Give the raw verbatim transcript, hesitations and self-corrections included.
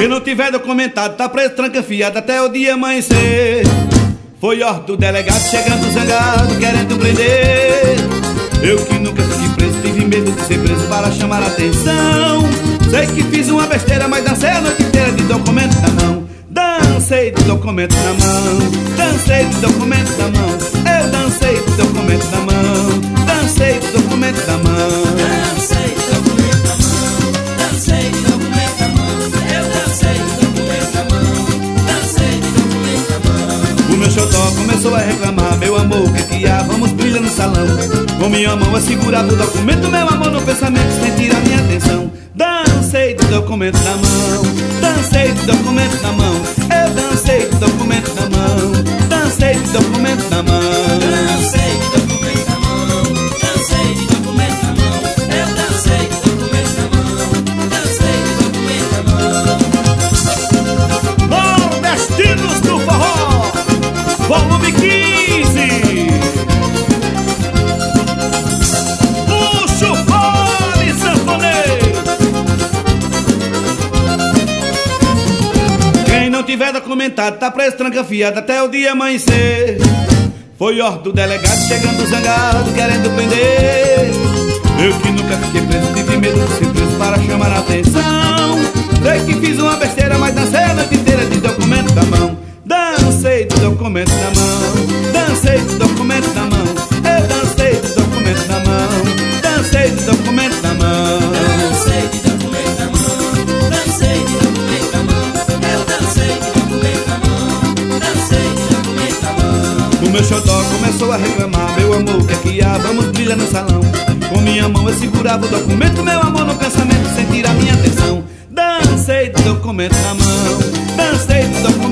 Quem não tiver documentado tá preso, tranca fiado até o dia amanhecer. Foi ordem do delegado chegando zangado, querendo prender. Eu que nunca fui preso, tive medo de ser preso para chamar a atenção. Sei que fiz uma besteira, mas dancei a noite inteira de documento na mão. Dancei de documento na mão, dancei de documento na mão. Eu dancei de documento na mão, dancei de documento na mão. Dancei de documento na mão, dancei de documento na mão. Eu dancei de documento na mão, dancei de documento na mão. O meu xodó começou a reclamar, meu amor, que que há? Vamos brilhar no salão. Com minha mão eu segurava o documento, meu amor no pensamento, sem tirar minha atenção. Dancei de documento na mão, dancei de documento na mão. Eu dancei de documento na mão, dancei de documento na mão. Dancei de documento na mão, dancei de documento na mão. Eu dancei de documento na mão, dancei de documento na mão. Nordestinos do Forró, volume quinze. Puxa o fole, sanfoneiro. Quem não tiver documentado tá preso, tranca fiado até o dia amanhecer. Foi ordem do delegado chegando zangado, querendo prender. Eu que nunca fiquei preso, tive medo de ser preso para chamar a atenção. Sei que fiz uma besteira, mas dancei a noite inteira de documento na mão. Dancei de documento na mão, dancei de documento na mão. Eu dancei de documento na mão, dancei de documento na mão. Dancei de documento na mão, dancei de documento na mão. Eu dancei de documento na mão, dancei de documento na mão. O meu xodó começou a reclamar, meu amor, o que é que há? Vamos brilhar no salão. Com minha mão eu segurava o documento, meu amor no pensamento, sem tirar minha atenção. Dancei de documento na mão, dancei de documento